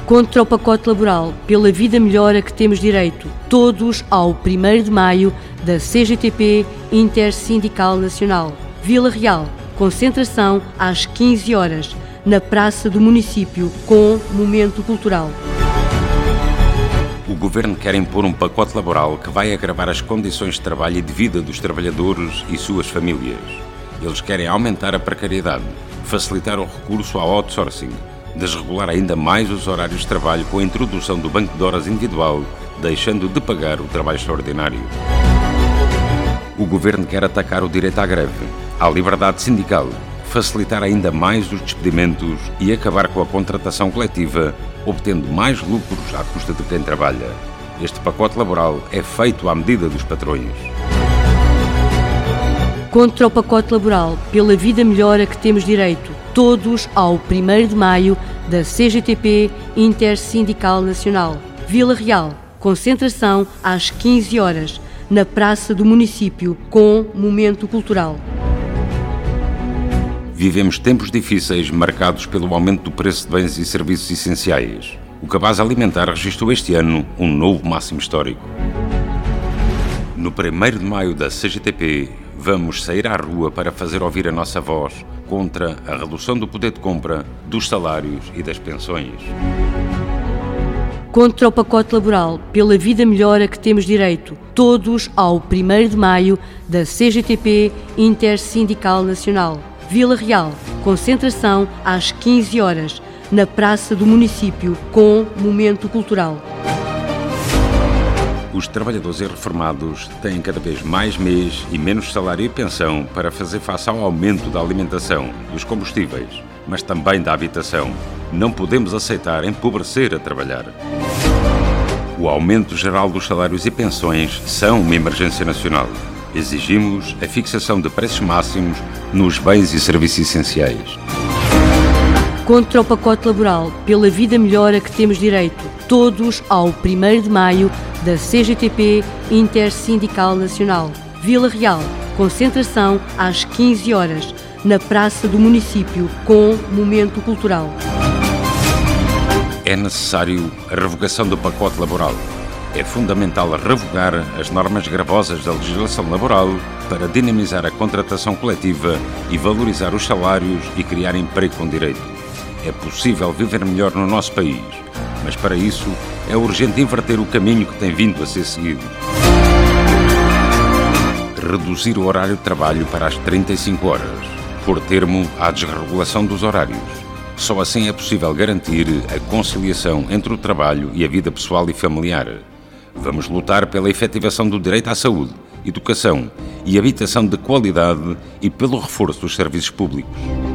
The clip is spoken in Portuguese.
Contra o pacote laboral, pela vida melhor a que temos direito, todos ao 1º de maio da CGTP Intersindical Nacional. Vila Real, concentração às 15 horas, na Praça do Município, com momento cultural. O Governo quer impor um pacote laboral que vai agravar as condições de trabalho e de vida dos trabalhadores e suas famílias. Eles querem aumentar a precariedade, facilitar o recurso ao outsourcing, desregular ainda mais os horários de trabalho com a introdução do banco de horas individual, deixando de pagar o trabalho extraordinário. O Governo quer atacar o direito à greve, à liberdade sindical, facilitar ainda mais os despedimentos e acabar com a contratação coletiva, obtendo mais lucros à custa de quem trabalha. Este pacote laboral é feito à medida dos patrões. Contra o pacote laboral, pela vida melhor a que temos direito, todos ao 1º de maio da CGTP Intersindical Nacional. Vila Real, concentração às 15 horas, na Praça do Município, com momento cultural. Vivemos tempos difíceis marcados pelo aumento do preço de bens e serviços essenciais. O cabaz alimentar registrou este ano um novo máximo histórico. No 1º de maio da CGTP, vamos sair à rua para fazer ouvir a nossa voz contra a redução do poder de compra, dos salários e das pensões. Contra o pacote laboral, pela vida melhor a que temos direito, todos ao 1º de maio da CGTP Intersindical Nacional. Vila Real, concentração às 15 horas, na Praça do Município, com momento cultural. Os trabalhadores e reformados têm cada vez mais mês e menos salário e pensão para fazer face ao aumento da alimentação, dos combustíveis, mas também da habitação. Não podemos aceitar empobrecer a trabalhar. O aumento geral dos salários e pensões são uma emergência nacional. Exigimos a fixação de preços máximos nos bens e serviços essenciais. Contra o pacote laboral, pela vida melhor a que temos direito, todos ao 1º de maio da CGTP Intersindical Nacional. Vila Real, concentração às 15 horas, na Praça do Município, com momento cultural. É necessário a revogação do pacote laboral. É fundamental revogar as normas gravosas da legislação laboral para dinamizar a contratação coletiva e valorizar os salários e criar emprego com direito. É possível viver melhor no nosso país, mas para isso é urgente inverter o caminho que tem vindo a ser seguido. Reduzir o horário de trabalho para as 35 horas, pôr termo à desregulação dos horários. Só assim é possível garantir a conciliação entre o trabalho e a vida pessoal e familiar. Vamos lutar pela efetivação do direito à saúde, educação e habitação de qualidade e pelo reforço dos serviços públicos.